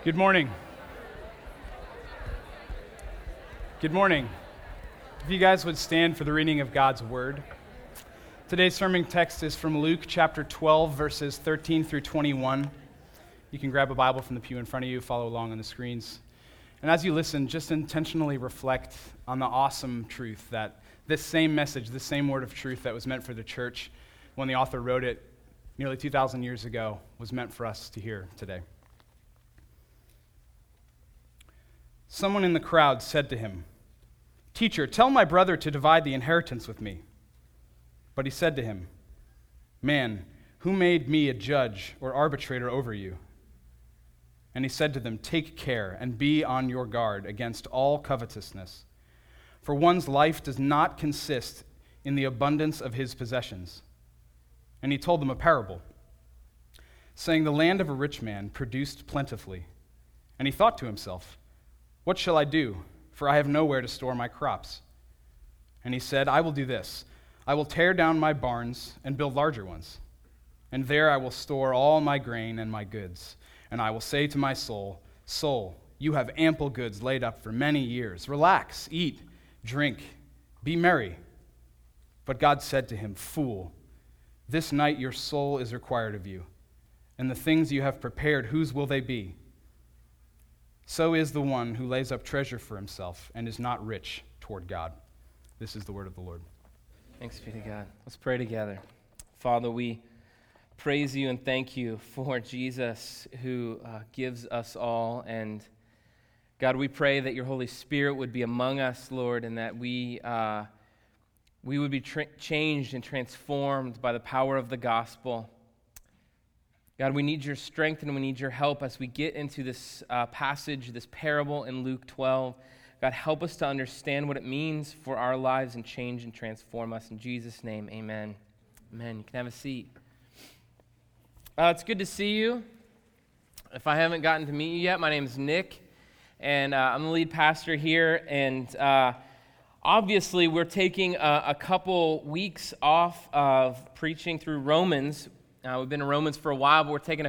Good morning. Good morning. If you guys would stand for the reading of God's Word. Today's sermon text is from Luke chapter 12, verses 13 through 21. You can grab a Bible from the pew in front of you, follow along on the screens. And as you listen, just intentionally reflect on the awesome truth that this same message, this same word of truth that was meant for the church when the author wrote it nearly 2,000 years ago was meant for us to hear today. Someone in the crowd said to him, "Teacher, tell my brother to divide the inheritance with me." But he said to him, "Man, who made me a judge or arbitrator over you?" And he said to them, "Take care and be on your guard against all covetousness, for one's life does not consist in the abundance of his possessions." And he told them a parable, saying, "The land of a rich man produced plentifully, and he thought to himself, 'What shall I do? For I have nowhere to store my crops.' And he said, 'I will do this. I will tear down my barns and build larger ones. And there I will store all my grain and my goods. And I will say to my soul, Soul, you have ample goods laid up for many years. Relax, eat, drink, be merry.' But God said to him, 'Fool, this night your soul is required of you. And the things you have prepared, whose will they be? So is the one who lays up treasure for himself and is not rich toward God.'" This is the word of the Lord. Thanks be to God. Let's pray together. Father, we praise you and thank you for Jesus who gives us all. And God, we pray that your Holy Spirit would be among us, Lord, and that we would be changed and transformed by the power of the gospel. God, we need your strength and we need your help as we get into this passage, this parable in Luke 12. God, help us to understand what it means for our lives and change and transform us. In Jesus' name, amen. Amen. You can have a seat. It's good to see you. If I haven't gotten to meet you yet, my name is Nick, and I'm the lead pastor here. And obviously, we're taking a couple weeks off of preaching through Romans. We've been in Romans for a while, but we're taking a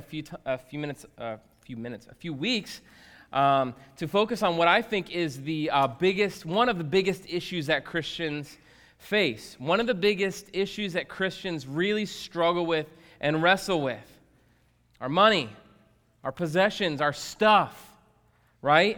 few weeks to focus on what I think is one of the biggest issues that Christians face. One of the biggest issues that Christians really struggle with and wrestle with. Our money, our possessions, our stuff, right?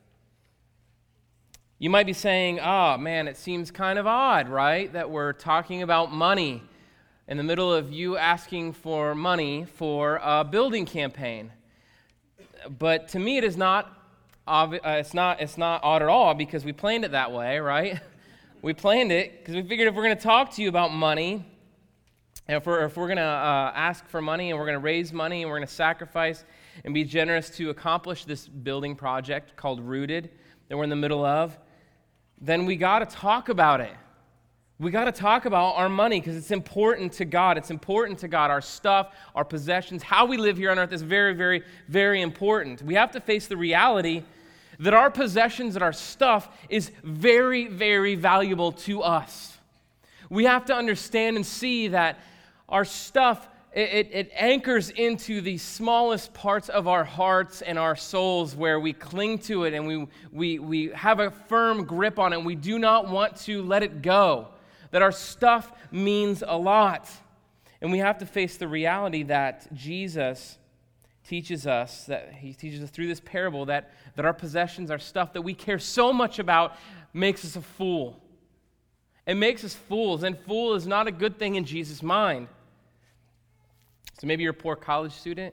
You might be saying, "Oh man, it seems kind of odd, right, that we're talking about money in the middle of you asking for money for a building campaign." But to me, it is not. It's not odd at all because we planned it that way, right? We planned it because we figured if we're going to talk to you about money, and if we're going to ask for money and we're going to raise money and we're going to sacrifice and be generous to accomplish this building project called Rooted that we're in the middle of, then we got to talk about it. We got to talk about our money because it's important to God. It's important to God. Our stuff, our possessions, how we live here on earth is very, very, very important. We have to face the reality that our possessions and our stuff is very, very valuable to us. We have to understand and see that our stuff, it anchors into the smallest parts of our hearts and our souls where we cling to it and we have a firm grip on it and we do not want to let it go. That our stuff means a lot. And we have to face the reality that Jesus teaches us, that he teaches us through this parable, that our possessions, our stuff that we care so much about makes us a fool. It makes us fools, and fool is not a good thing in Jesus' mind. So maybe you're a poor college student,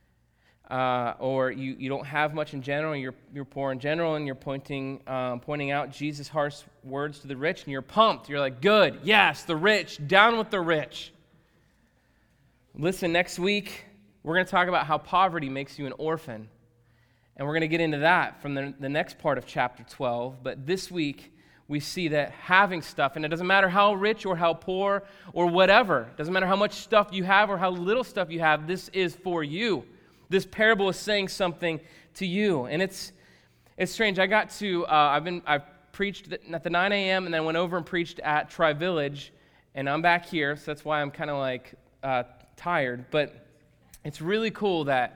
or you don't have much in general, you're poor in general, and you're pointing out Jesus' harsh words to the rich, and you're pumped. You're like, good, yes, the rich, down with the rich. Listen, next week, we're going to talk about how poverty makes you an orphan, and we're going to get into that from the next part of chapter 12, but this week, we see that having stuff, and it doesn't matter how rich or how poor or whatever, it doesn't matter how much stuff you have or how little stuff you have, this is for you. This parable is saying something to you, and it's strange. I've preached at the 9 a.m. and then went over and preached at Tri-Village, and I'm back here, so that's why I'm kind of tired. But it's really cool that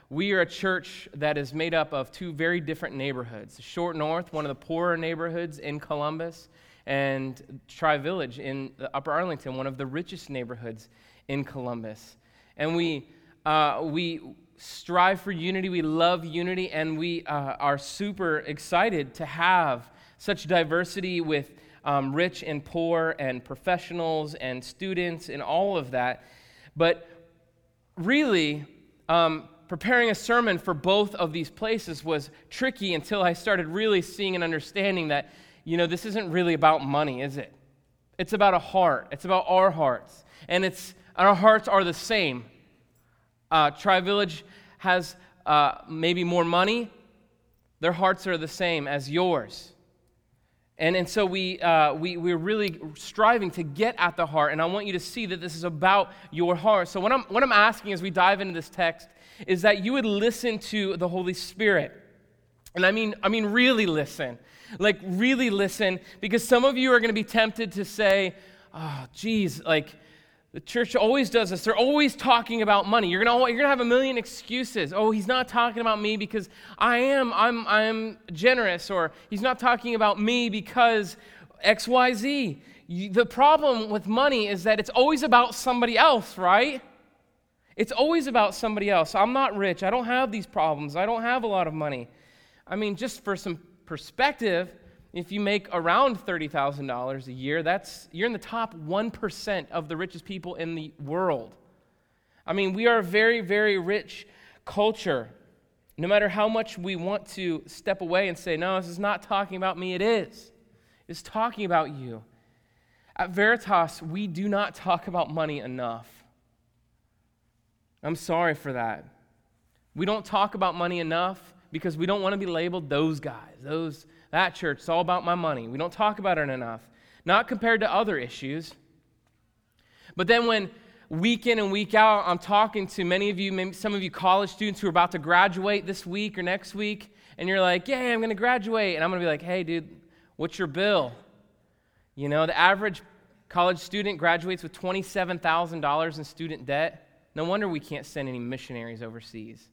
We are a church that is made up of two very different neighborhoods. Short North, one of the poorer neighborhoods in Columbus, and Tri-Village in the Upper Arlington, one of the richest neighborhoods in Columbus. And we strive for unity, we love unity, and we are super excited to have such diversity with rich and poor and professionals and students and all of that. But really, preparing a sermon for both of these places was tricky until I started really seeing and understanding that, this isn't really about money, is it? It's about a heart. It's about our hearts. And our hearts are the same. Tri-Village has maybe more money. Their hearts are the same as yours. And so we're really striving to get at the heart, and I want you to see that this is about your heart. So what I'm asking as we dive into this text is that you would listen to the Holy Spirit. And I mean really listen. Like really listen, because some of you are going to be tempted to say, oh, geez, like the church always does this. They're always talking about money. You're gonna have a million excuses. Oh, he's not talking about me because I'm generous, or he's not talking about me because XYZ. The problem with money is that it's always about somebody else, right? It's always about somebody else. I'm not rich. I don't have these problems. I don't have a lot of money. I mean, just for some perspective, if you make around $30,000 a year, you're in the top 1% of the richest people in the world. I mean, we are a very, very rich culture. No matter how much we want to step away and say, no, this is not talking about me, it is. It's talking about you. At Veritas, we do not talk about money enough. I'm sorry for that. We don't talk about money enough because we don't want to be labeled those guys, that church, it's all about my money. We don't talk about it enough. Not compared to other issues. But then when week in and week out, I'm talking to many of you, maybe some of you college students who are about to graduate this week or next week, and you're like, yeah, I'm going to graduate. And I'm going to be like, hey, dude, what's your bill? The average college student graduates with $27,000 in student debt. No wonder we can't send any missionaries overseas.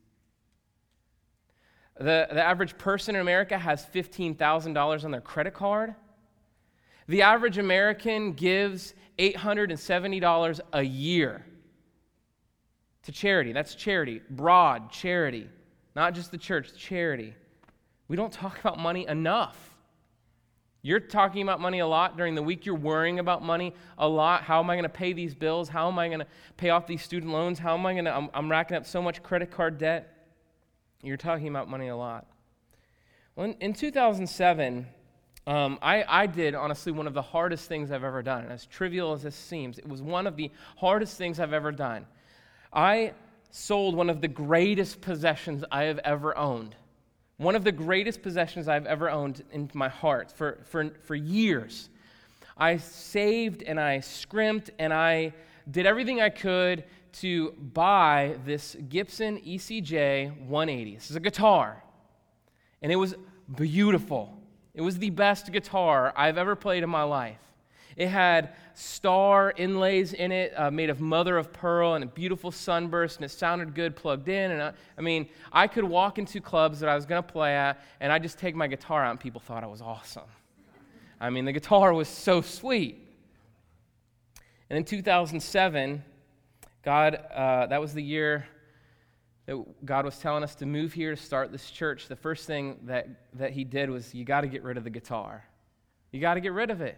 The average person in America has $15,000 on their credit card. The average American gives $870 a year to charity. That's charity, broad charity, not just the church, charity. We don't talk about money enough. You're talking about money a lot during the week. You're worrying about money a lot. How am I going to pay these bills? How am I going to pay off these student loans? How am I going to, I'm racking up so much credit card debt. You're talking about money a lot. Well, in 2007, I did, honestly, one of the hardest things I've ever done. And as trivial as this seems, it was one of the hardest things I've ever done. I sold one of the greatest possessions I have ever owned. One of the greatest possessions I've ever owned in my heart for years. I saved and I scrimped and I did everything I could to buy this Gibson ECJ 180. This is a guitar. And it was beautiful. It was the best guitar I've ever played in my life. It had star inlays in it made of mother of pearl and a beautiful sunburst, and it sounded good plugged in. And I could walk into clubs that I was going to play at, and I'd just take my guitar out, and people thought I was awesome. The guitar was so sweet. And in 2007, that was the year that God was telling us to move here to start this church. The first thing that he did was, you got to get rid of the guitar. You got to get rid of it.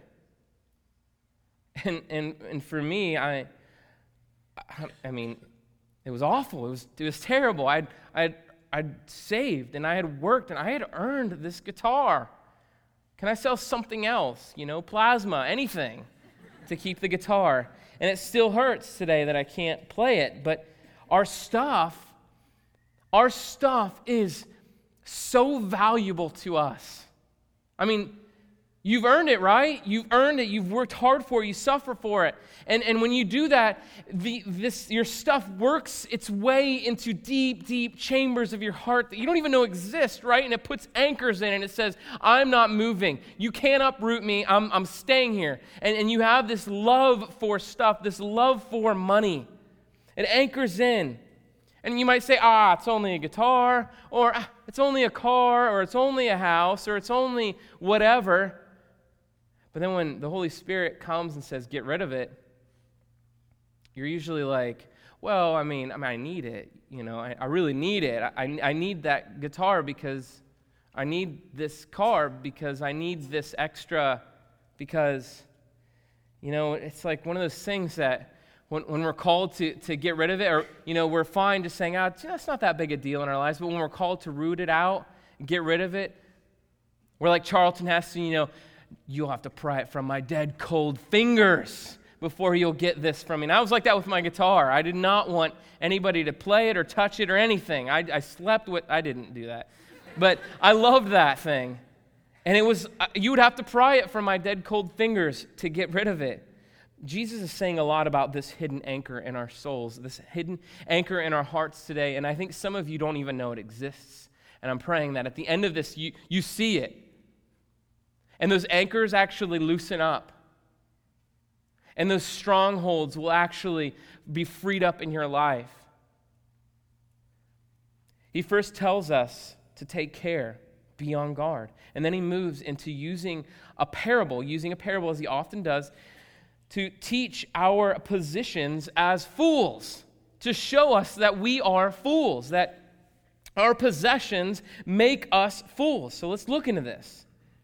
And for me, I mean, it was awful. It was terrible. I'd saved and I had worked and I had earned this guitar. Can I sell something else? Plasma, anything to keep the guitar. And it still hurts today that I can't play it. But our stuff is so valuable to us. You've earned it, right? You've earned it. You've worked hard for it. You suffer for it. And when you do that, your stuff works its way into deep, deep chambers of your heart that you don't even know exist, right? And it puts anchors in, and it says, I'm not moving. You can't uproot me. I'm staying here. And you have this love for stuff, this love for money. It anchors in. And you might say, it's only a guitar, or it's only a car, or it's only a house, or it's only whatever. But then when the Holy Spirit comes and says, get rid of it, you're usually like, well, I mean, I need it. I really need it. I need that guitar because I need this car because I need this extra because, it's like one of those things that when we're called to get rid of it, or, we're fine just saying, that's not that big a deal in our lives, but when we're called to root it out and get rid of it, we're like Charlton Heston, you'll have to pry it from my dead cold fingers before you'll get this from me. And I was like that with my guitar. I did not want anybody to play it or touch it or anything. I slept with, I didn't do that. But I loved that thing. And it was, you would have to pry it from my dead cold fingers to get rid of it. Jesus is saying a lot about this hidden anchor in our souls, this hidden anchor in our hearts today. And I think some of you don't even know it exists. And I'm praying that at the end of this, you see it. And those anchors actually loosen up. And those strongholds will actually be freed up in your life. He first tells us to take care, be on guard. And then he moves into using a parable as he often does, to teach our positions as fools, to show us that we are fools, that our possessions make us fools. So let's look into this.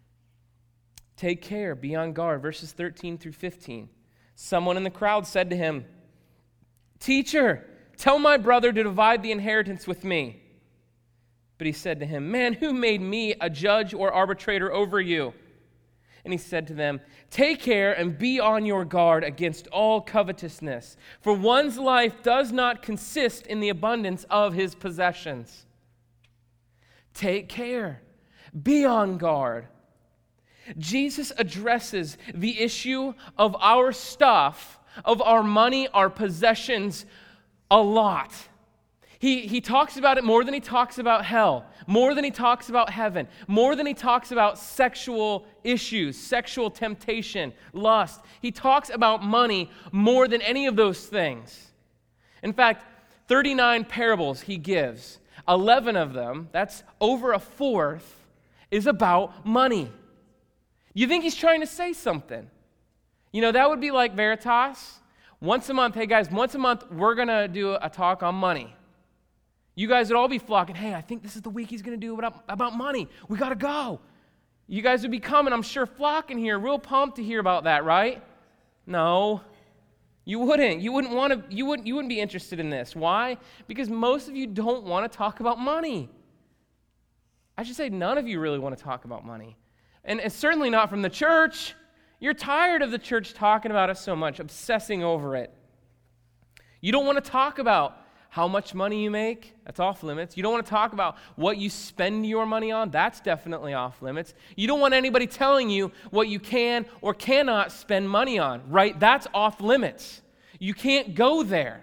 Take care, be on guard, verses 13 through 15. Someone in the crowd said to him, "Teacher, tell my brother to divide the inheritance with me." But he said to him, "Man, who made me a judge or arbitrator over you?" And he said to them, "Take care and be on your guard against all covetousness, for one's life does not consist in the abundance of his possessions." Take care. Be on guard. Jesus addresses the issue of our stuff, of our money, our possessions, a lot. He talks about it more than he talks about hell, more than he talks about heaven, more than he talks about sexual issues, sexual temptation, lust. He talks about money more than any of those things. In fact, 39 parables he gives, 11 of them, that's over a fourth, is about money. You think he's trying to say something? That would be like Veritas. Once a month, hey guys, once a month, we're going to do a talk on money. You guys would all be flocking, hey, I think this is the week he's going to do about money. We got to go. You guys would be coming, I'm sure, flocking here, real pumped to hear about that, right? No, you wouldn't. You wouldn't be interested in this. Why? Because most of you don't want to talk about money. I should say none of you really want to talk about money. And it's certainly not from the church. You're tired of the church talking about it so much, obsessing over it. You don't want to talk about how much money you make. That's off limits. You don't want to talk about what you spend your money on. That's definitely off limits. You don't want anybody telling you what you can or cannot spend money on, right? That's off limits. You can't go there.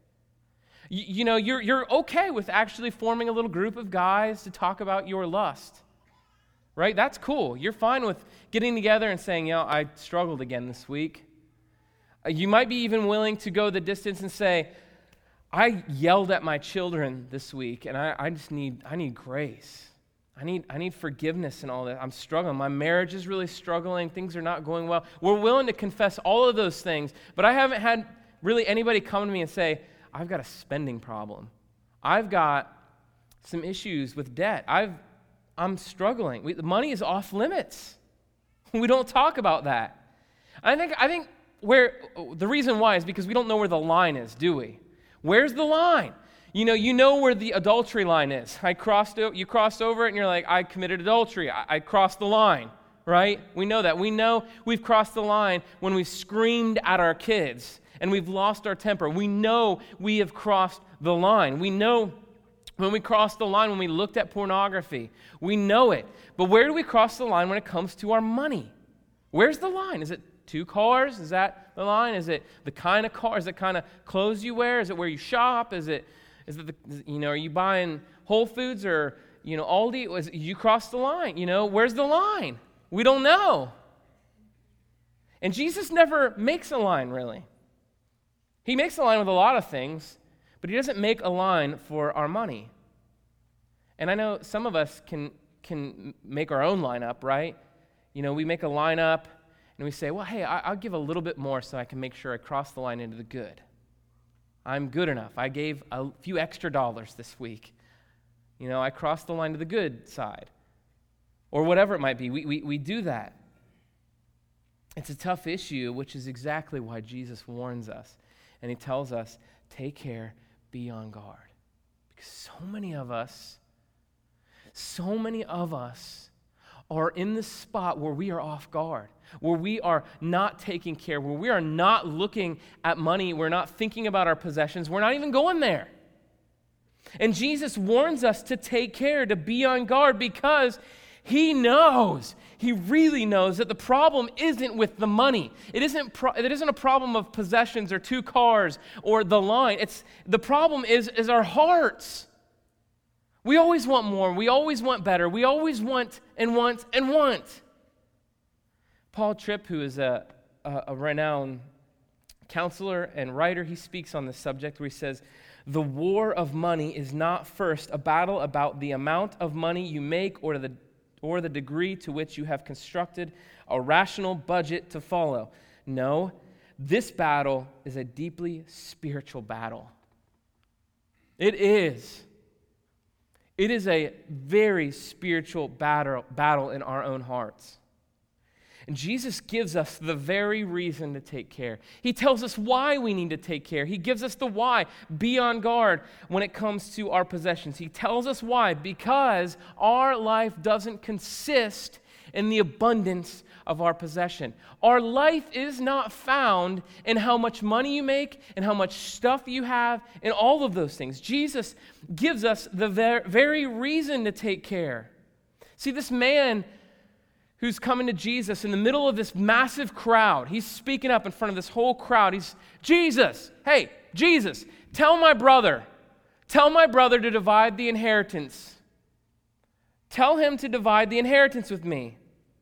You're okay with actually forming a little group of guys to talk about your lust. Right? That's cool. You're fine with getting together and saying, I struggled again this week. You might be even willing to go the distance and say, I yelled at my children this week, and I need grace. I need forgiveness and all that. I'm struggling. My marriage is really struggling. Things are not going well. We're willing to confess all of those things, but I haven't had really anybody come to me and say, I've got a spending problem. I've got some issues with debt. I'm struggling. Money is off limits. We don't talk about that. I think where the reason why is because we don't know where the line is, do we? Where's the line? You know where the adultery line is. You crossed over it and you're like, I committed adultery. I crossed the line, right? We know that. We know we've crossed the line when we've screamed at our kids and we've lost our temper. We know we have crossed the line. We know when we crossed the line, when we looked at pornography, we know it. But where do we cross the line when it comes to our money? Where's the line? Is it 2 cars? Is that the line? Is it the kind of car? Is it kind of clothes you wear? Is it where you shop? Is it are you buying Whole Foods or Aldi? You cross the line. Where's the line? We don't know. And Jesus never makes a line, really. He makes a line with a lot of things, but he doesn't make a line for our money. And I know some of us can make our own lineup, right? We make a lineup and we say, well, hey, I'll give a little bit more so I can make sure I cross the line into the good. I'm good enough. I gave a few extra dollars this week. I crossed the line to the good side. Or whatever it might be. We do that. It's a tough issue, which is exactly why Jesus warns us. And he tells us, take care, be on guard. Because so many of us are in the spot where we are off guard, where we are not taking care, where we are not looking at money, we're not thinking about our possessions, we're not even going there. And Jesus warns us to take care, to be on guard, because he really knows that the problem isn't with the money. It isn't a problem of possessions or 2 cars or the line. The problem is our hearts. We always want more. We always want better. We always want and want and want. Paul Tripp, who is a renowned counselor and writer, he speaks on this subject where he says, the war of money is not first a battle about the amount of money you make or the degree to which you have constructed a rational budget to follow. No, this battle is a deeply spiritual battle. It is. It is a very spiritual battle in our own hearts. And Jesus gives us the very reason to take care. He tells us why we need to take care. He gives us the why. Be on guard when it comes to our possessions. He tells us why. Because our life doesn't consist in the abundance of our possession. Our life is not found in how much money you make and how much stuff you have and all of those things. Jesus gives us the very reason to take care. See, this man who's coming to Jesus in the middle of this massive crowd. He's speaking up in front of this whole crowd. Jesus, tell my brother to divide the inheritance. Tell him to divide the inheritance with me.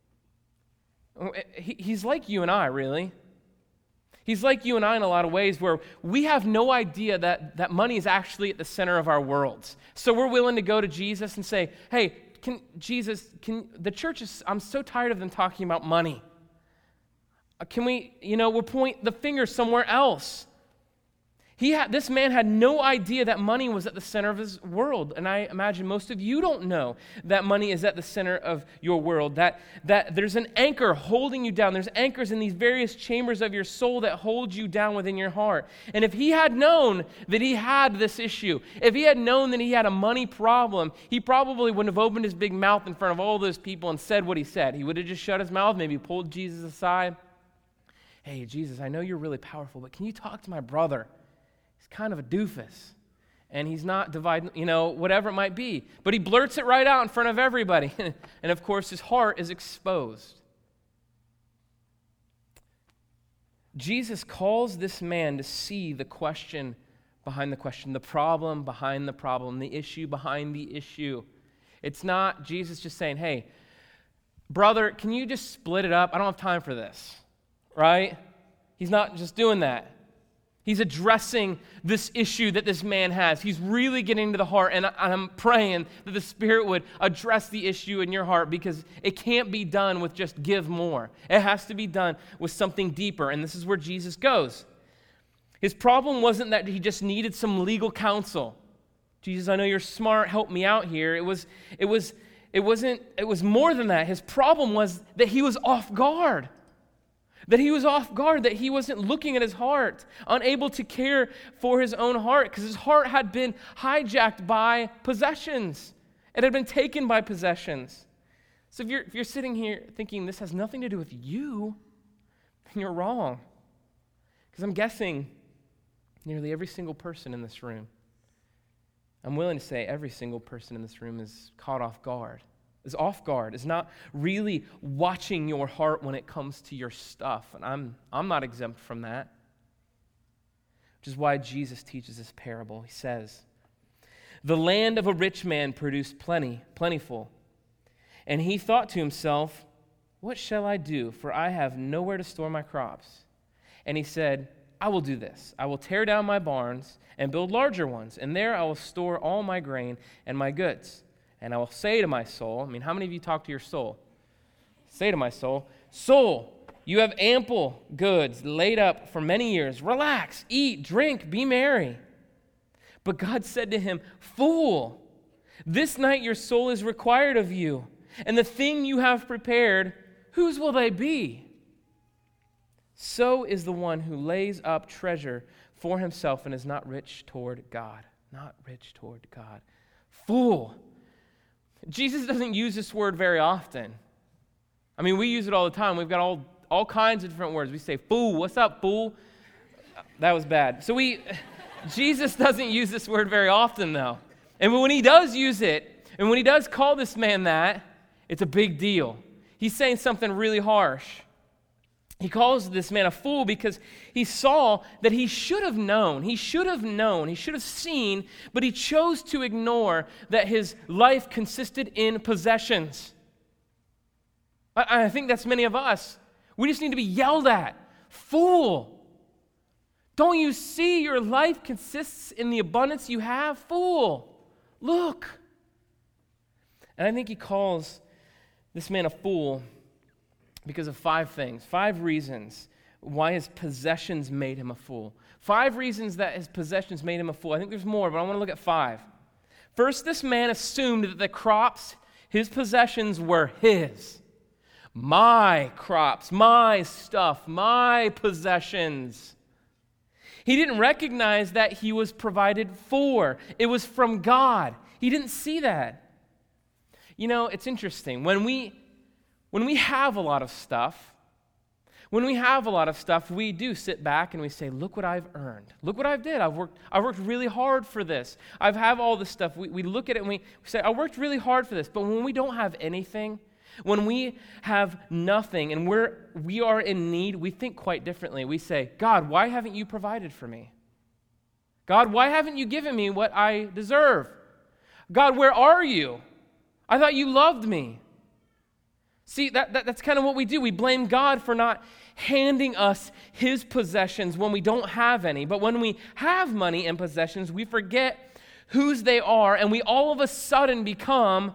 He's like you and I, really. He's like you and I in a lot of ways where we have no idea that money is actually at the center of our worlds. So we're willing to go to Jesus and say, hey, the church I'm so tired of them talking about money. Can we, we'll point the finger somewhere else. This man had no idea that money was at the center of his world. And I imagine most of you don't know that money is at the center of your world, that there's an anchor holding you down. There's anchors in these various chambers of your soul that hold you down within your heart. And if he had known that he had this issue, if he had known that he had a money problem, he probably wouldn't have opened his big mouth in front of all those people and said what he said. He would have just shut his mouth, maybe pulled Jesus aside. Hey, Jesus, I know you're really powerful, but can you talk to my brother? Kind of a doofus, and he's not dividing, whatever it might be. But he blurts it right out in front of everybody. And of course, his heart is exposed. Jesus calls this man to see the question behind the question, the problem behind the problem, the issue behind the issue. It's not Jesus just saying, hey, brother, can you just split it up? I don't have time for this, right? He's not just doing that. He's addressing this issue that this man has. He's really getting to the heart, and I'm praying that the Spirit would address the issue in your heart, because it can't be done with just give more. It has to be done with something deeper, and this is where Jesus goes. His problem wasn't that he just needed some legal counsel. Jesus, I know you're smart, help me out here. It was more than that. His problem was that he was off guard. That he wasn't looking at his heart, unable to care for his own heart, because his heart had been hijacked by possessions. It had been taken by possessions. So if you're sitting here thinking this has nothing to do with you, then you're wrong. Because I'm guessing nearly every single person in this room, I'm willing to say every single person in this room is caught off guard. Is off guard, is not really watching your heart when it comes to your stuff. And I'm not exempt from that. Which is why Jesus teaches this parable. He says, the land of a rich man produced plentiful. And he thought to himself, what shall I do? For I have nowhere to store my crops. And he said, I will do this. I will tear down my barns and build larger ones, and there I will store all my grain and my goods. And I will say to my soul," how many of you talk to your soul? "Say to my soul, soul, you have ample goods laid up for many years. Relax, eat, drink, be merry." But God said to him, "Fool, this night your soul is required of you, and the thing you have prepared, whose will they be? So is the one who lays up treasure for himself and is not rich toward God." Not rich toward God. Fool. Jesus doesn't use this word very often. We use it all the time. We've got all kinds of different words. We say, "Fool, what's up, fool?" That was bad. Jesus doesn't use this word very often, though. And when he does use it, and when he does call this man that, it's a big deal. He's saying something really harsh. He calls this man a fool because he saw that he should have known, he should have seen, but he chose to ignore that his life consisted in possessions. I think that's many of us. We just need to be yelled at. Fool! Don't you see your life consists in the abundance you have? Fool! Look! And I think he calls this man a fool because of 5 things, 5 reasons why his possessions made him a fool. 5 reasons that his possessions made him a fool. I think there's more, but I want to look at 5. First, this man assumed that the crops, his possessions, were his. My crops, my stuff, my possessions. He didn't recognize that he was provided for. It was from God. He didn't see that. It's interesting. When we have a lot of stuff, we do sit back and we say, "Look what I've earned. Look what I've did. I've worked really hard for this. I have all this stuff." We look at it and we say, "I worked really hard for this." But when we don't have anything, when we have nothing and we are in need, we think quite differently. We say, "God, why haven't you provided for me? God, why haven't you given me what I deserve? God, where are you? I thought you loved me." See, that's kind of what we do. We blame God for not handing us his possessions when we don't have any. But when we have money and possessions, we forget whose they are, and they all of a sudden become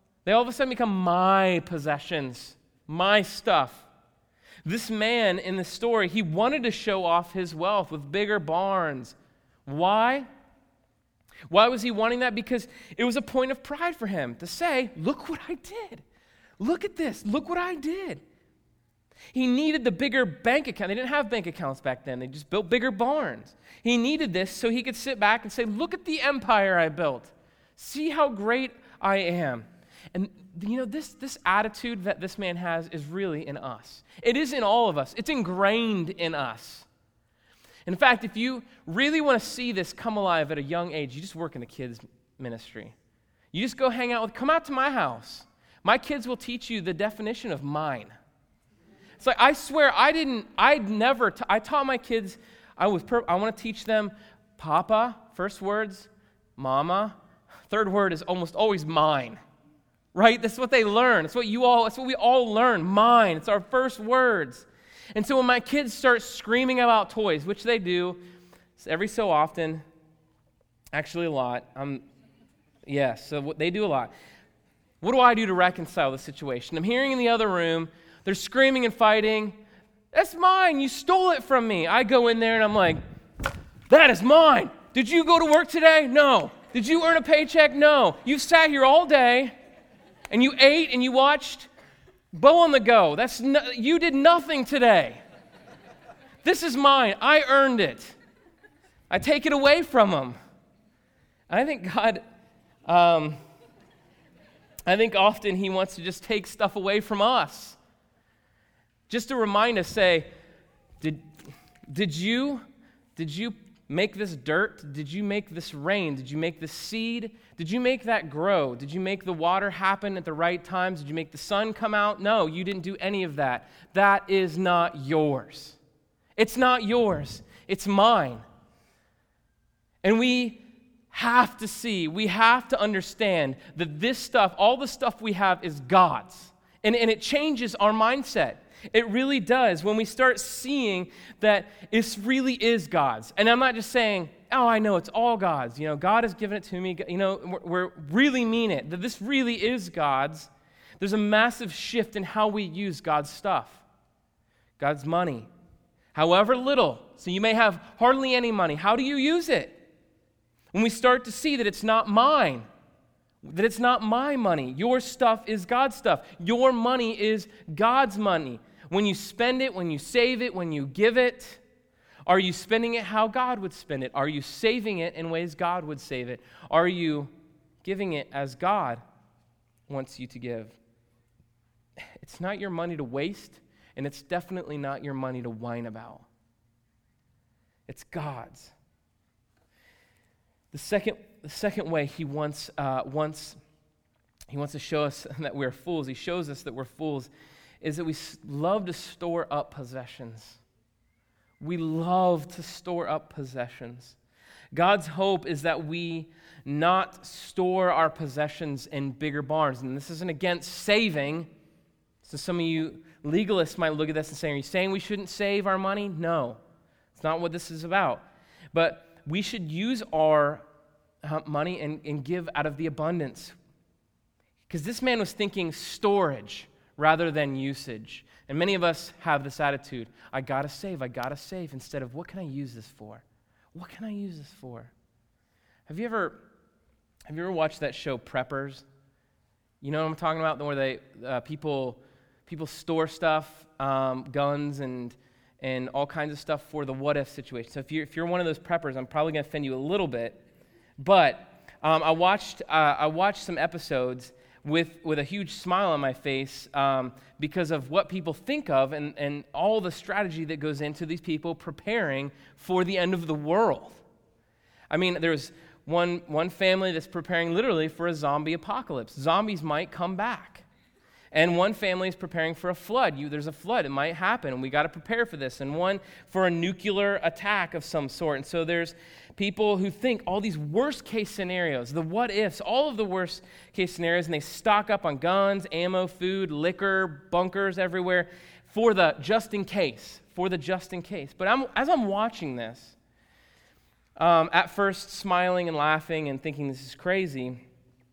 my possessions, my stuff. This man in the story, he wanted to show off his wealth with bigger barns. Why? Why was he wanting that? Because it was a point of pride for him to say, "Look what I did. Look at this. Look what I did." He needed the bigger bank account. They didn't have bank accounts back then. They just built bigger barns. He needed this so he could sit back and say, "Look at the empire I built. See how great I am." And this attitude that this man has is really in us. It is in all of us. It's ingrained in us. In fact, if you really want to see this come alive at a young age, you just work in the kids' ministry. You just go come out to my house. My kids will teach you the definition of mine. It's like, I swear, I taught my kids, I want to teach them Papa, first words, Mama, third word is almost always mine. Right? That's what they learn. That's what we all learn. Mine. It's our first words. And so when my kids start screaming about toys, which they do every so often, actually a lot. So they do a lot. What do I do to reconcile the situation? I'm hearing in the other room, they're screaming and fighting. "That's mine. You stole it from me." I go in there and I'm like, "That is mine. Did you go to work today? No. Did you earn a paycheck? No. You've sat here all day and you ate and you watched Bo on the Go. You did nothing today. This is mine. I earned it. I take it away from them." I think God, I think often he wants to just take stuff away from us. Just to remind us, say, did you make this dirt? Did you make this rain? Did you make this seed? Did you make that grow? Did you make the water happen at the right times? Did you make the sun come out? No, you didn't do any of that. That is not yours. It's not yours. It's mine. And we have to understand that this stuff, all the stuff we have is God's. And it changes our mindset. It really does. When we start seeing that it really is God's. And I'm not just saying, oh, I know it's all God's. God has given it to me. We really mean it, that this really is God's. There's a massive shift in how we use God's stuff, God's money. However little. So you may have hardly any money. How do you use it? When we start to see that it's not mine, that it's not my money. Your stuff is God's stuff. Your money is God's money. When you spend it, when you save it, when you give it, are you spending it how God would spend it? Are you saving it in ways God would save it? Are you giving it as God wants you to give? It's not your money to waste, and it's definitely not your money to whine about. It's God's. The second way he wants to show us that we're fools, he shows us that we're fools, is that we love to store up possessions. We love to store up possessions. God's hope is that we not store our possessions in bigger barns. And this isn't against saving. So some of you legalists might look at this and say, are you saying we shouldn't save our money? No, it's not what this is about. But we should use our money and give out of the abundance. Because this man was thinking storage rather than usage. And many of us have this attitude, I gotta save, instead of what can I use this for? What can I use this for? Have you ever watched that show Preppers? You know what I'm talking about? Where they people store stuff, guns and all kinds of stuff for the what if situation. So if you're one of those preppers, I'm probably going to offend you a little bit, but I watched some episodes with a huge smile on my face because of what people think of and all the strategy that goes into these people preparing for the end of the world. I mean, there's one family that's preparing literally for a zombie apocalypse. Zombies might come back. And one family is preparing for a flood. There's a flood. It might happen, and we got to prepare for this. And one for a nuclear attack of some sort. And so there's people who think all these worst-case scenarios, the what-ifs, all of the worst-case scenarios, and they stock up on guns, ammo, food, liquor, bunkers everywhere for the just-in-case, But as I'm watching this, at first smiling and laughing and thinking this is crazy,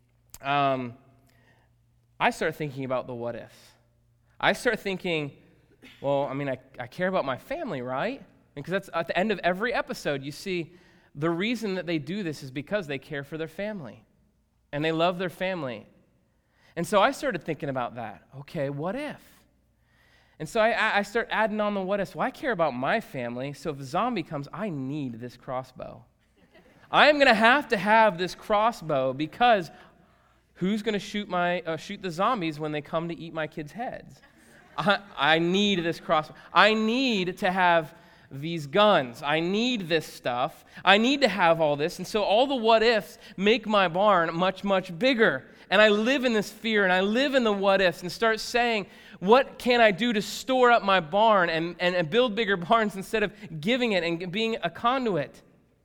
I start thinking about the what-ifs. I start thinking, well, I mean, I care about my family, right? Because that's at the end of every episode, you see the reason that they do this is because they care for their family. And they love their family. And so I started thinking about that. Okay, what if? And so I start adding on the what ifs. Well, I care about my family, so if a zombie comes, I need this crossbow. I am going to have this crossbow because who's going to shoot the zombies when they come to eat my kids' heads? I need this crossbow. I need to have these guns. I need this stuff. I need to have all this. And so all the what-ifs make my barn much, much bigger. And I live in this fear, and I live in the what-ifs, and start saying, what can I do to store up my barn and build bigger barns instead of giving it and being a conduit?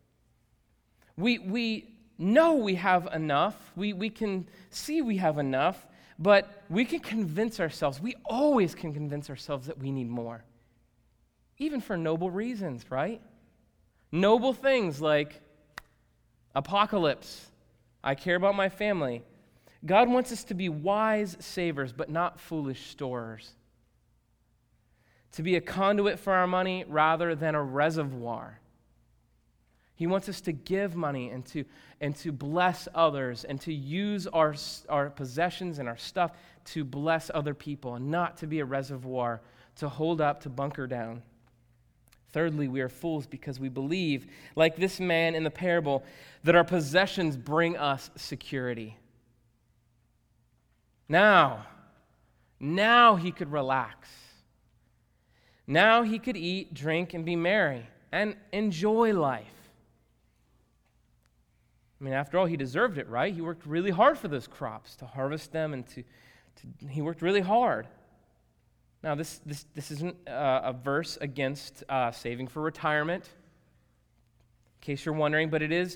We know we have enough. We can see we have enough, but we can convince ourselves, we always can convince ourselves that we need more. Even for noble reasons, right? Noble things like apocalypse. I care about my family. God wants us to be wise savers, but not foolish storers. To be a conduit for our money rather than a reservoir. He wants us to give money and to bless others and to use our possessions and our stuff to bless other people and not to be a reservoir to hold up, to bunker down. Thirdly, we are fools because we believe, like this man in the parable, that our possessions bring us security. Now he could relax. Now he could eat, drink, and be merry and enjoy life. I mean, after all, he deserved it, right? He worked really hard for those crops, to harvest them, and he worked really hard. Now, this isn't a verse against saving for retirement, in case you're wondering, but it is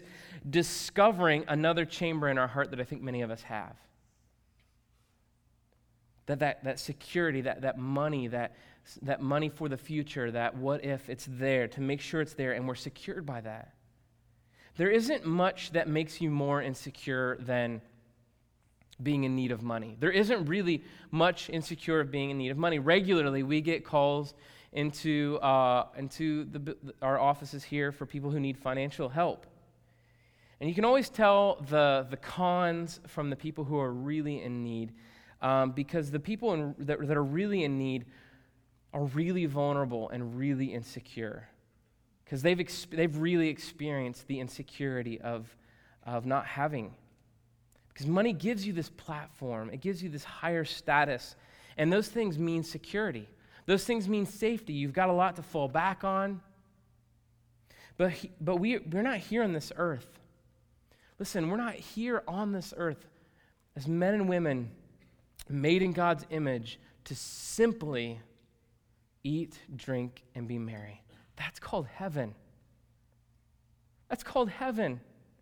discovering another chamber in our heart that I think many of us have. that security, that money, that money for the future, that what if it's there, to make sure it's there, and we're secured by that. There isn't much that makes you more insecure than being in need of money. There isn't really much insecure of being in need of money. Regularly, we get calls into our offices here for people who need financial help. And you can always tell the cons from the people who are really in need, because the people that are really in need are really vulnerable and really insecure, because they've really experienced the insecurity of not having. Because money gives you this platform, it gives you this higher status, and those things mean security. Those things mean safety. You've got a lot to fall back on. But we're not here on this earth. Listen, we're not here on this earth as men and women made in God's image to simply eat, drink, and be merry. That's called heaven. That's called heaven.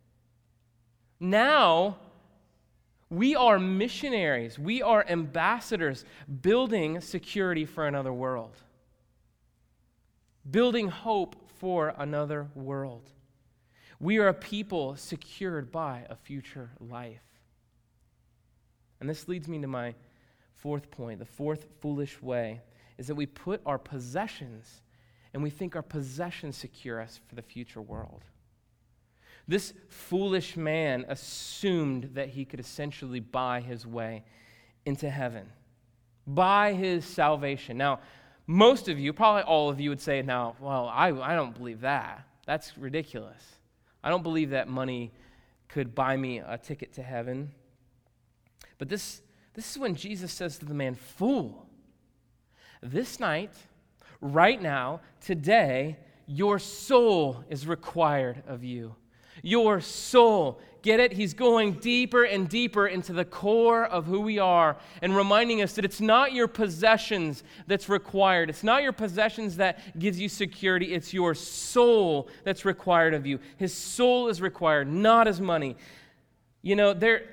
Now, we are missionaries. We are ambassadors building security for another world. Building hope for another world. We are a people secured by a future life. And this leads me to my fourth point. The fourth foolish way is that we put our possessions, and we think our possessions secure us for the future world. This foolish man assumed that he could essentially buy his way into heaven, buy his salvation. Now, most of you, probably all of you, would say, "Now, well, I don't believe that. That's ridiculous. I don't believe that money could buy me a ticket to heaven." But this is when Jesus says to the man, "Fool, this night, right now, today, your soul is required of you." Your soul. Get it? He's going deeper and deeper into the core of who we are and reminding us that it's not your possessions that's required. It's not your possessions that gives you security. It's your soul that's required of you. His soul is required, not his money. You know, there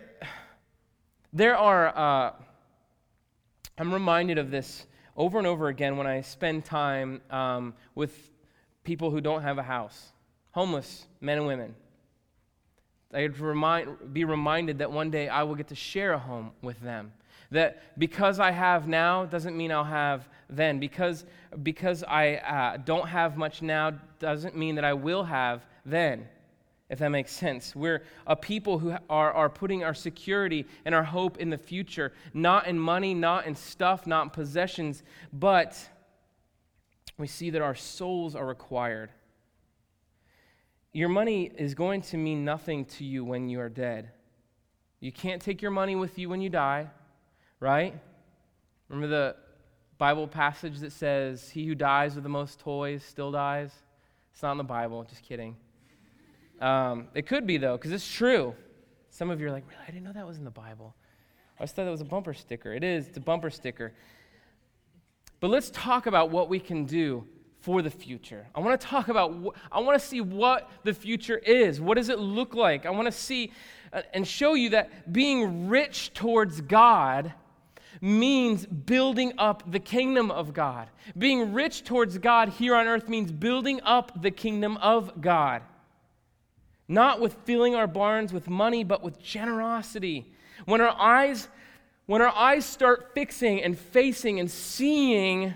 are, I'm reminded of this over and over again when I spend time with people who don't have a house, homeless men and women. I be reminded that one day I will get to share a home with them. That because I have now doesn't mean I'll have then. Because I don't have much now doesn't mean that I will have then, if that makes sense. We're a people who are putting our security and our hope in the future, not in money, not in stuff, not in possessions, but we see that our souls are required. Your money is going to mean nothing to you when you are dead. You can't take your money with you when you die, right? Remember the Bible passage that says, "He who dies with the most toys still dies"? It's not in the Bible, just kidding. It could be, though, because it's true. Some of you are like, "Really? I didn't know that was in the Bible. I just thought that was a bumper sticker." It is, it's a bumper sticker. But let's talk about what we can do for the future. I want to see what the future is. What does it look like? I want to see and show you that being rich towards God means building up the kingdom of God. Being rich towards God here on earth means building up the kingdom of God. Not with filling our barns with money, but with generosity. When our eyes start fixing and facing and seeing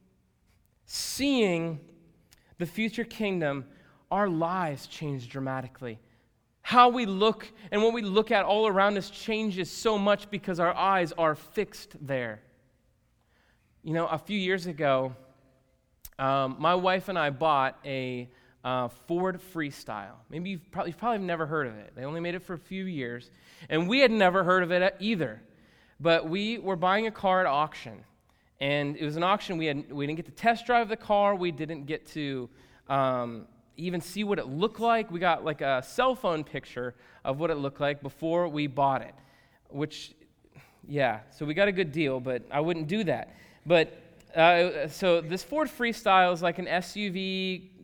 the future kingdom, our lives change dramatically. How we look and what we look at all around us changes so much because our eyes are fixed there. You know, a few years ago, my wife and I bought a Ford Freestyle. Maybe you've probably never heard of it. They only made it for a few years, and we had never heard of it either. But we were buying a car at auction. And it was an auction. We didn't get to test drive the car. We didn't get to even see what it looked like. We got like a cell phone picture of what it looked like before we bought it. Which, yeah, so we got a good deal, but I wouldn't do that. But so this Ford Freestyle is like an SUV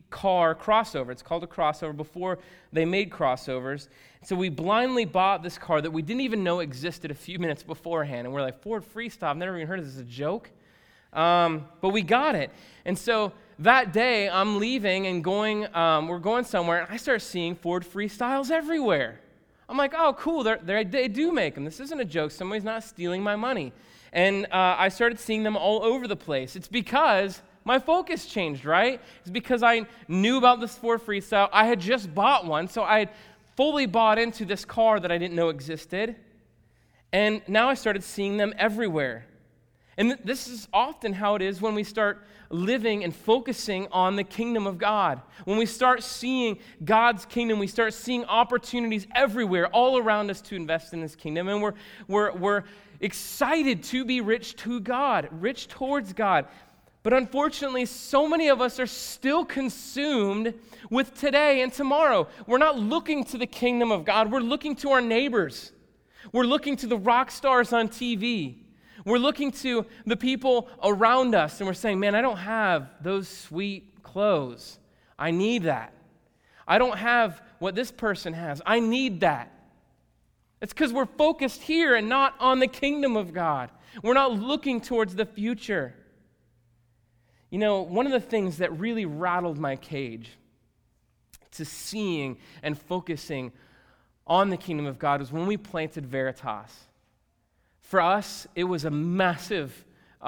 car crossover. It's called a crossover before they made crossovers. So we blindly bought this car that we didn't even know existed a few minutes beforehand. And we're like, Ford Freestyle, I've never even heard of this. Is a joke? But we got it. And so that day, I'm leaving and we're going somewhere, and I start seeing Ford Freestyles everywhere. I'm like, oh, cool, they do make them. This isn't a joke. Somebody's not stealing my money. And I started seeing them all over the place. It's because my focus changed, right? It's because I knew about this Ford Freestyle. I had just bought one, so I had fully bought into this car that I didn't know existed. And now I started seeing them everywhere. And this is often how it is when we start living and focusing on the kingdom of God. When we start seeing God's kingdom, we start seeing opportunities everywhere, all around us to invest in His kingdom. And we're excited to be rich to God, rich towards God. But unfortunately, so many of us are still consumed with today and tomorrow. We're not looking to the kingdom of God. We're looking to our neighbors. We're looking to the rock stars on TV. We're looking to the people around us, and we're saying, man, I don't have those sweet clothes. I need that. I don't have what this person has. I need that. It's because we're focused here and not on the kingdom of God. We're not looking towards the future. You know, one of the things that really rattled my cage to seeing and focusing on the kingdom of God was when we planted Veritas. For us, it was a massive,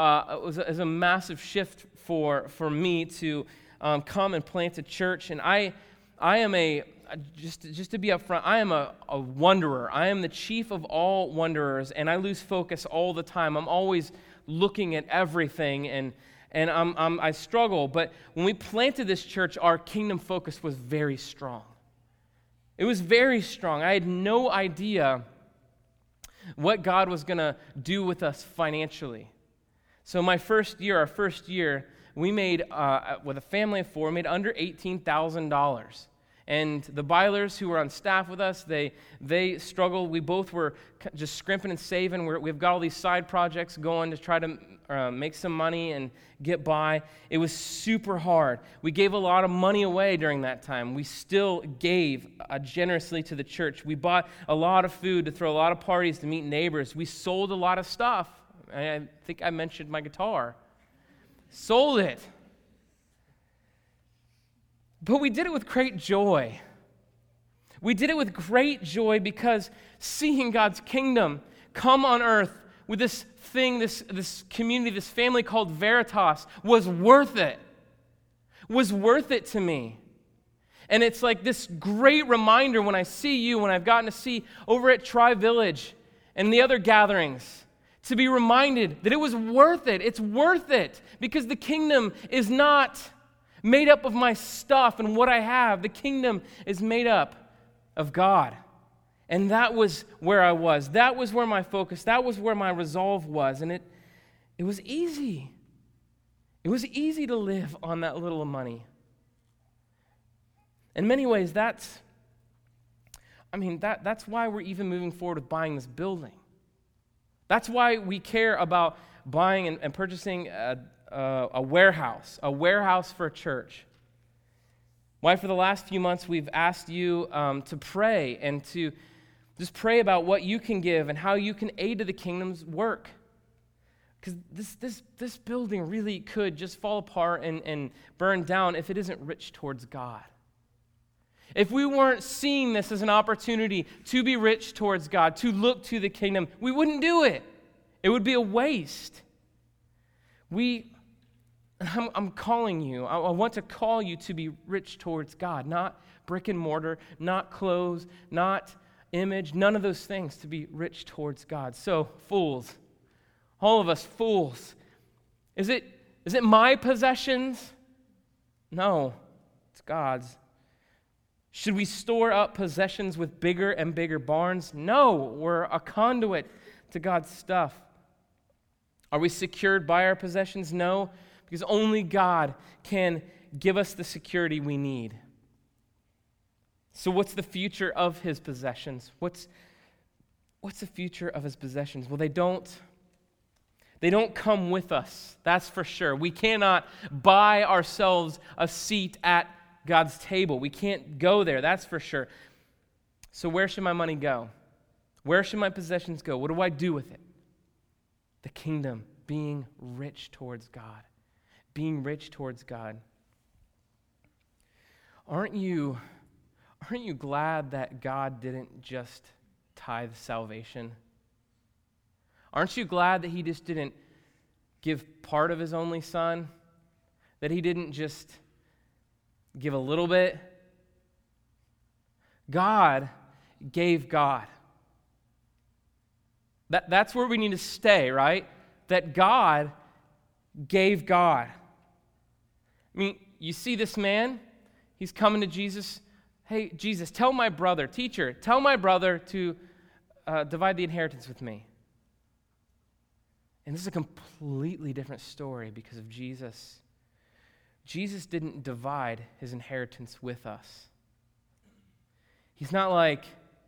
shift for me to come and plant a church. And I am just to be upfront, I am a wanderer. I am the chief of all wanderers, and I lose focus all the time. I'm always looking at everything, and I struggle. But when we planted this church, our kingdom focus was very strong. It was very strong. I had no idea what God was going to do with us financially. So our first year, we made, with a family of four, we made under $18,000. And the Bylers who were on staff with us, they struggled. We both were just scrimping and saving. We've got all these side projects going to try to make some money and get by. It was super hard. We gave a lot of money away during that time. We still gave generously to the church. We bought a lot of food to throw a lot of parties to meet neighbors. We sold a lot of stuff. I think I mentioned my guitar. Sold it. But we did it with great joy. We did it with great joy because seeing God's kingdom come on earth with this thing, this community, this family called Veritas was worth it. Was worth it to me. And it's like this great reminder when I see you, when I've gotten to see over at Tri-Village and the other gatherings, to be reminded that it was worth it. It's worth it because the kingdom is not made up of my stuff and what I have. The kingdom is made up of God. And that was where I was. That was where my focus, that was where my resolve was. And it was easy. It was easy to live on that little money. In many ways, that's why we're even moving forward with buying this building. That's why we care about buying and purchasing a warehouse for a church. Why for the last few months we've asked you to pray and to just pray about what you can give and how you can aid to the kingdom's work. Because this building really could just fall apart and burn down if it isn't rich towards God. If we weren't seeing this as an opportunity to be rich towards God, to look to the kingdom, we wouldn't do it. It would be a waste. I'm calling you. I want to call you to be rich towards God, not brick and mortar, not clothes, not image, none of those things, to be rich towards God. So, fools, all of us fools. Is it my possessions? No, it's God's. Should we store up possessions with bigger and bigger barns? No, we're a conduit to God's stuff. Are we secured by our possessions? No, because only God can give us the security we need. So what's the future of his possessions? What's the future of his possessions? Well, they don't come with us, that's for sure. We cannot buy ourselves a seat at God's table. We can't go there, that's for sure. So where should my money go? Where should my possessions go? What do I do with it? The kingdom, being rich towards God. Being rich towards God. Aren't you glad that God didn't just tithe salvation? Aren't you glad that he just didn't give part of his only son? That he didn't just give a little bit? God gave God. That's where we need to stay, right? That God gave God. I mean, you see this man, he's coming to Jesus. Hey, Jesus, tell my brother, teacher, tell my brother to divide the inheritance with me. And this is a completely different story because of Jesus. Jesus didn't divide his inheritance with us. He's not like,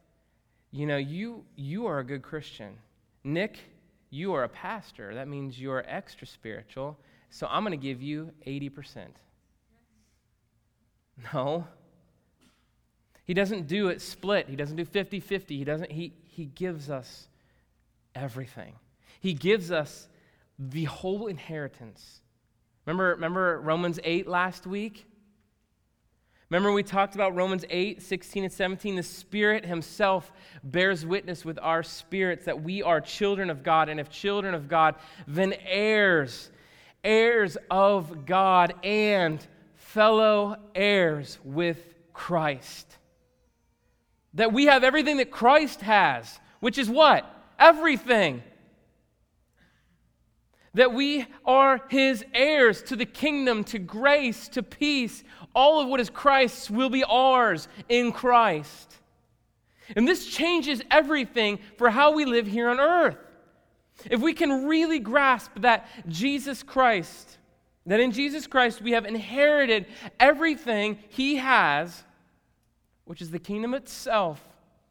you are a good Christian. Nick, you are a pastor. That means you are extra spiritual. So I'm going to give you 80%. No. He doesn't do it split. He doesn't do 50-50. He gives us everything. He gives us the whole inheritance. Remember Romans 8 last week? Remember we talked about Romans 8, 16 and 17? The Spirit himself bears witness with our spirits that we are children of God, and if children of God, then heirs of God and fellow heirs with Christ. That we have everything that Christ has, which is what? Everything. That we are his heirs to the kingdom, to grace, to peace. All of what is Christ's will be ours in Christ. And this changes everything for how we live here on earth. If we can really grasp that in Jesus Christ we have inherited everything he has, which is the kingdom itself,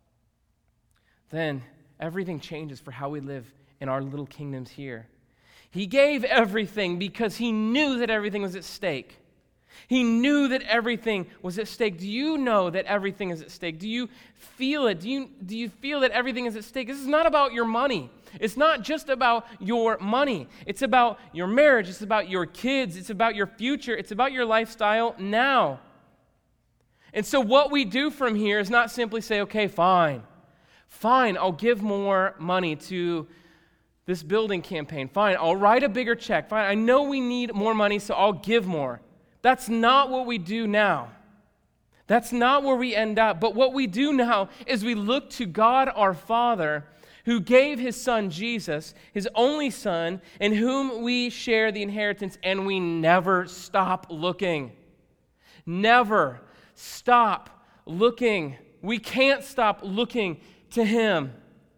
then everything changes for how we live in our little kingdoms here. He gave everything because he knew that everything was at stake. He knew that everything was at stake. Do you know that everything is at stake? Do you feel it? Do you feel that everything is at stake? This is not about your money. It's not just about your money. It's about your marriage. It's about your kids. It's about your future. It's about your lifestyle now. And so what we do from here is not simply say, okay, fine, I'll give more money to this building campaign. Fine, I'll write a bigger check. Fine, I know we need more money, so I'll give more. That's not what we do now. That's not where we end up. But what we do now is we look to God our Father, who gave his son Jesus, his only son, in whom we share the inheritance, and we never stop looking. Never stop looking. We can't stop looking to him.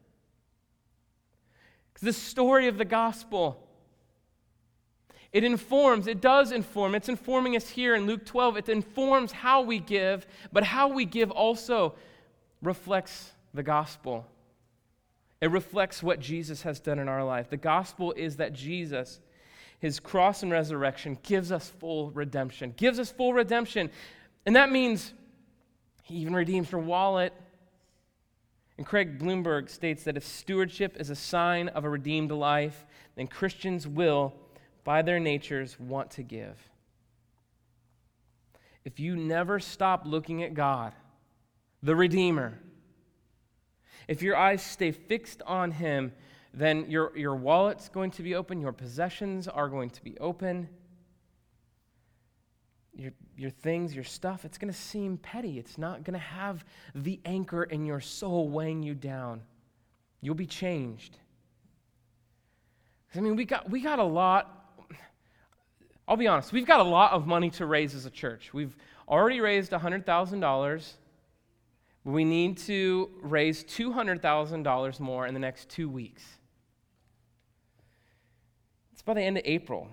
The story of the gospel, it's informing us here in Luke 12. It informs how we give, but how we give also reflects the gospel. It reflects what Jesus has done in our life. The gospel is that Jesus, his cross and resurrection, gives us full redemption. And that means he even redeems your wallet. And Craig Bloomberg states that if stewardship is a sign of a redeemed life, then Christians will, by their natures, want to give. If you never stop looking at God, the Redeemer, if your eyes stay fixed on him, then your wallet's going to be open, your possessions are going to be open, your things, your stuff, it's going to seem petty. It's not going to have the anchor in your soul weighing you down. You'll be changed. I mean, we got a lot. I'll be honest, we've got a lot of money to raise as a church. We've already raised $100,000. We need to raise $200,000 more in the next 2 weeks. It's by the end of April.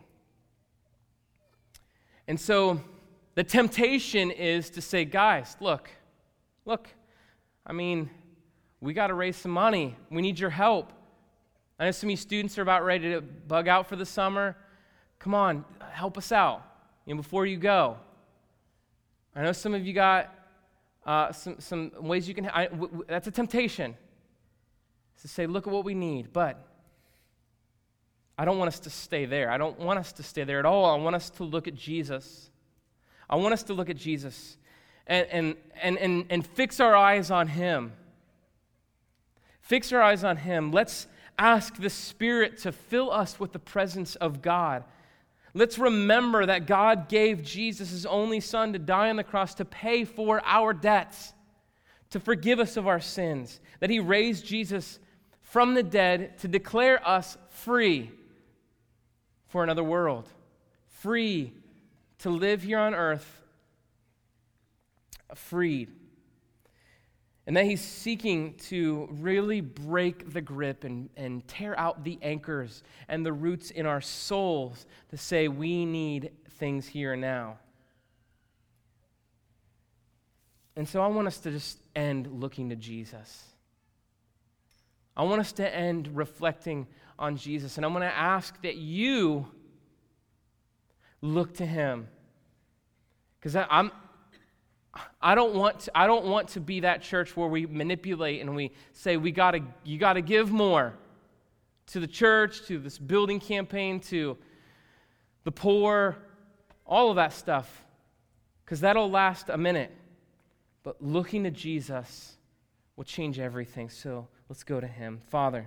And so the temptation is to say, guys, look, I mean, we got to raise some money. We need your help. I know some of you students are about ready to bug out for the summer. Come on, help us out before you go. I know some of you got some ways you can, that's a temptation, to say, look at what we need, but I don't want us to stay there. I don't want us to stay there at all. I want us to look at Jesus. I want us to look at Jesus and fix our eyes on him. Fix our eyes on him. Let's ask the Spirit to fill us with the presence of God. Let's remember that God gave Jesus, his only Son, to die on the cross to pay for our debts, to forgive us of our sins, that he raised Jesus from the dead to declare us free for another world, free to live here on earth, freed. And that he's seeking to really break the grip and tear out the anchors and the roots in our souls to say we need things here and now. And so I want us to just end looking to Jesus. I want us to end reflecting on Jesus. And I'm going to ask that you look to him. Because I don't want to be that church where we manipulate and we say you got to give more to the church, to this building campaign, to the poor, all of that stuff, because that'll last a minute. But looking to Jesus will change everything. So let's go to him. Father,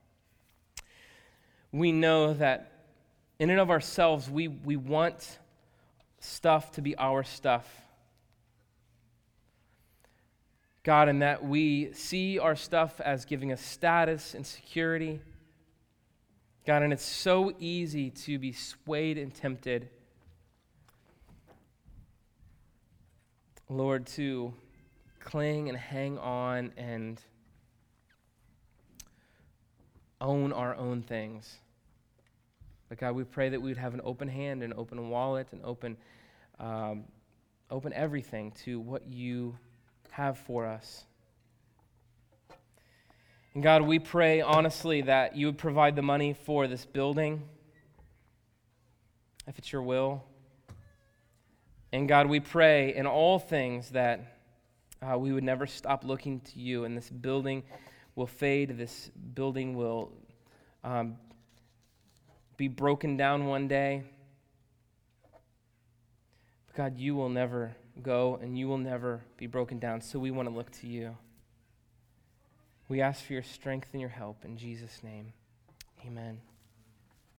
we know that in and of ourselves we want stuff to be our stuff. God, in that we see our stuff as giving us status and security. God, and it's so easy to be swayed and tempted, Lord, to cling and hang on and own our own things. But God, we pray that we would have an open hand, an open wallet, and open everything to what you have for us. And God, we pray honestly that you would provide the money for this building, if it's your will. And God, we pray in all things that we would never stop looking to you, and this building will fade, this building will be broken down one day. But God, you will never go, and you will never be broken down, so we want to look to you. We ask for your strength and your help in Jesus' name. Amen.